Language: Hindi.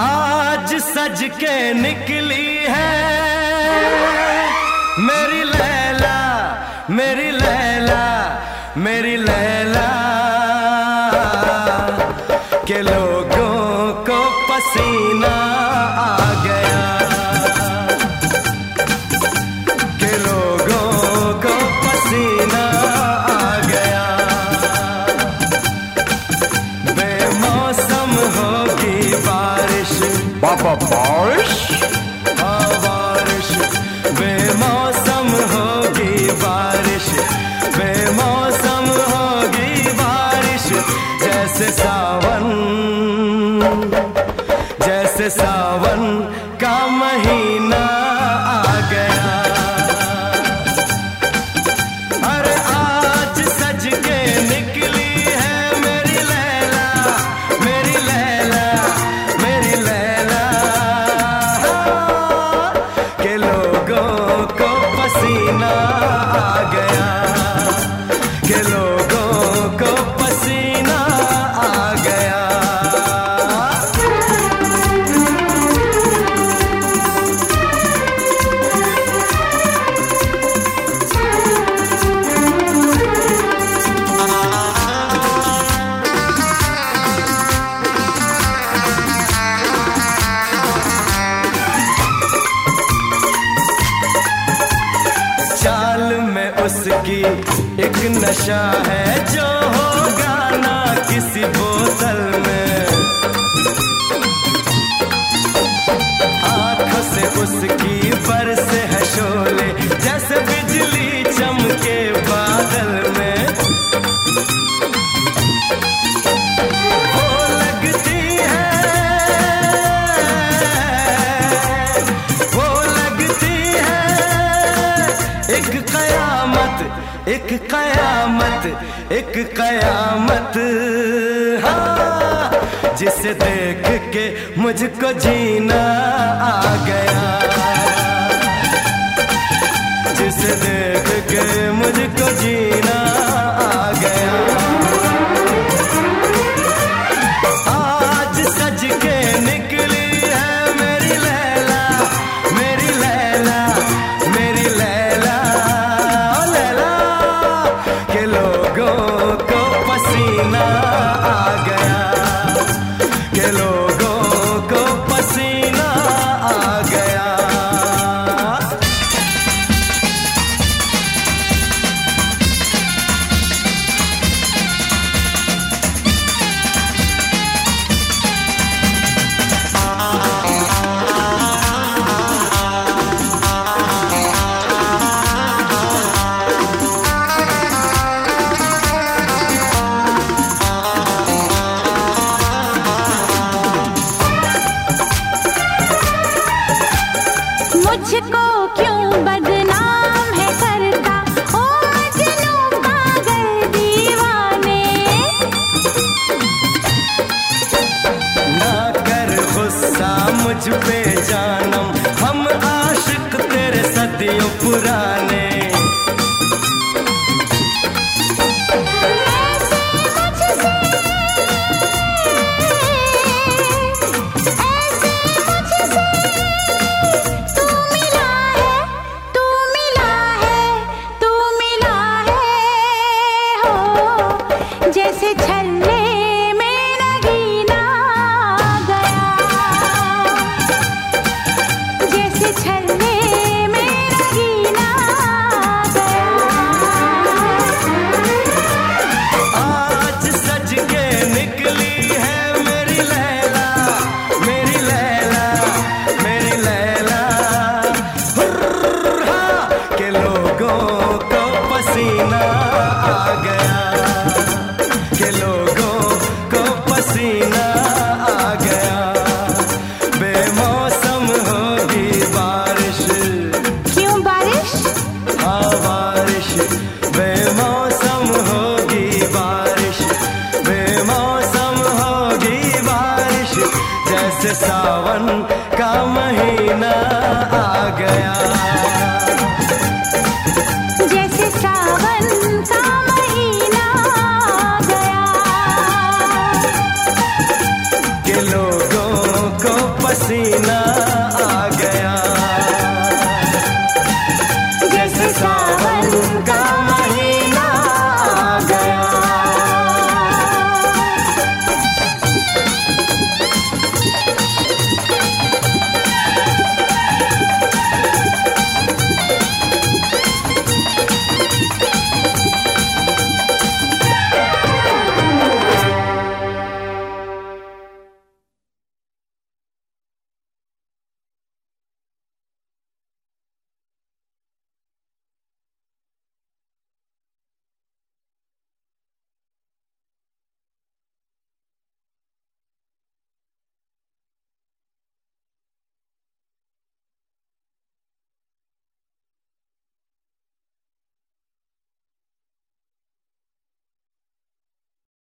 आज सज के निकली है मेरी लैला, मेरी लैला, मेरी लैला के लोगों को पसीना आ गया, के लोगों को पसीना आ गया। बेमौसम होगी बारिश, बाबा बारिश, हाँ बारिश, बेमौसम होगी बारिश, बेमौसम होगी बारिश। जैसे सावन, जैसे सावन का महीना आ गया। अरे आज सज के निकली है मेरी लैला, मेरी लैला, मेरी लैला के लोगों को पसीना आ गया, के लोगों को पसीना आ गया। चाल में उसकी एक नशा है जो होगा ना किसी बोतल में। आंखों से उसकी बरसे है शोले जैसे बिजली चमके बादल में। वो लगती है, वो लगती है एक कयामत, एक कयामत, एक कयामत। हाँ, जिसे देख के मुझको जीना आ गया, जिसे देख के मुझको जीना आ गया। आज सज के निकली है मेरी लैला, मेरी लैला, मेरी लैला, ओ लैला के लोगों को पसीना आ गया, के लोगों को पसीना आ गया। मुझको क्यों बदनाम है करता ओ मजनू पागल दीवाने। ना कर गुस्सा मुझ पे जानम, हम आशिक तेरे सदियों पुराने। जैसे छल्ले में नगीना आ गया, जैसे छल्ले में नगीना आ गया। आज सज के निकली है मेरी लैला, मेरी लैला, मेरी लैला हुर्रा के लोगों को पसीना आ गया, के लोगों को पसीना आ गया। बेमौसम होगी बारिश, क्यों बारिश? हाँ बारिश, बेमौसम होगी बारिश, बेमौसम होगी बारिश। जैसे सावन का महीना आ गया, जैसे सावन का महीना आ गया। के लोगों को पसीना